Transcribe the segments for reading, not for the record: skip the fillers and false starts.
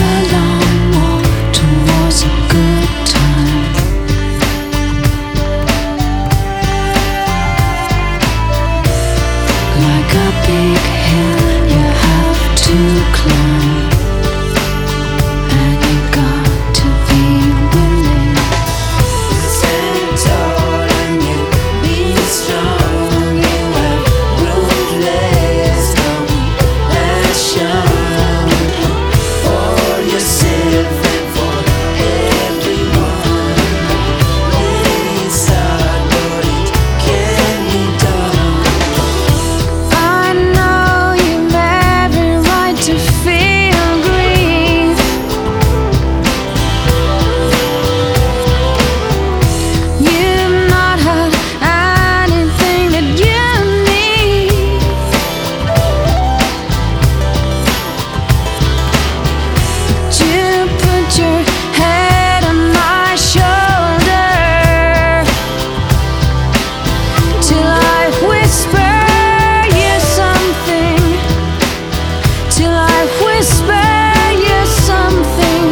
a long walk towards a good time. Like a big hill you have to climb, and you got to be willing. Stand tall and you be strong. You have ruthless compassion for yourself and for everyone. It's hard, but it can be done. I know you have every right to feel grief. You've not had anything that you need. You put your head on my shoulder till I whisper you something, till I whisper you something.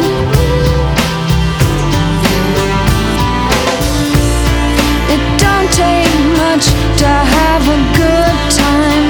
It don't take much to have a good time.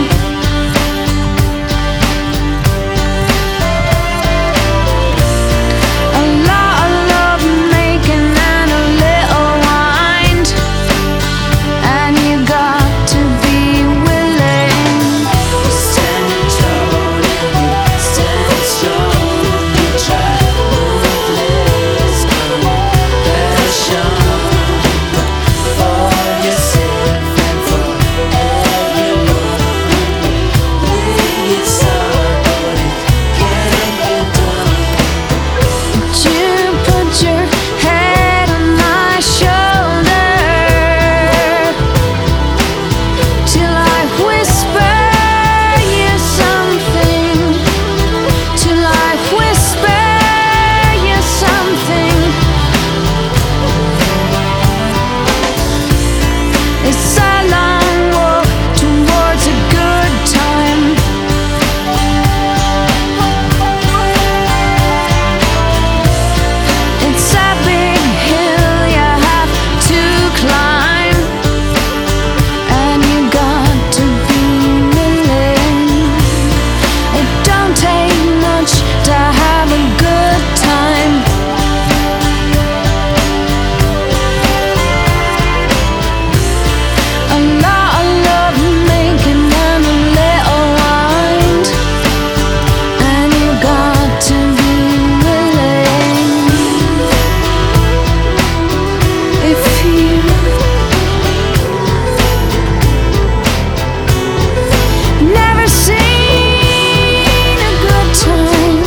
A lot of love making and a little wine, and you got to be willing. Stand tall and you stand strong. You try ruthless compassion for yourself and for everyone. It's hard, but it can be done. You put your head on my shoulder till I whisper you something, till I whisper you something. It's a long walk towards a good time. It's a big hill you have to climb, and you got to be willing. It don't take much to have a good time. A lot of love making and a little wine, and you got to be willing. If you've never seen a good time,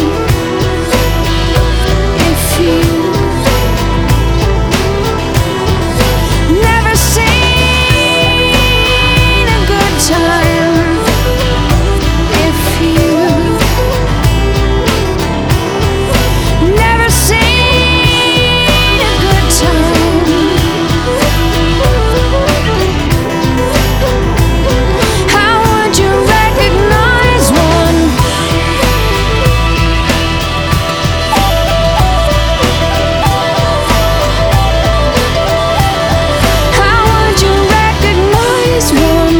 if you've never seen a good time, if you've never seen a good time, how would you recognize one? How would you recognize one?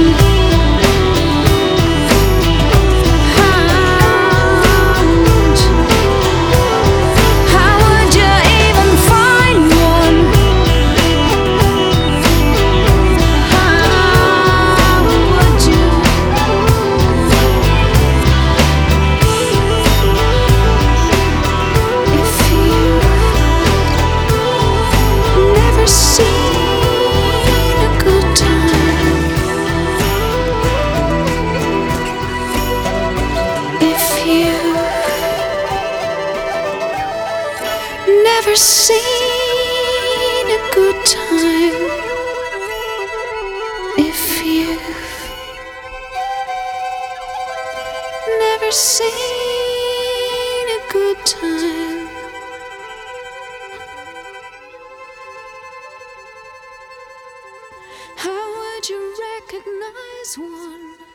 How would you even find one? How would you? If you've never seen a good time, if you've never seen a good time, if you've never seen a good time, how would you recognize one?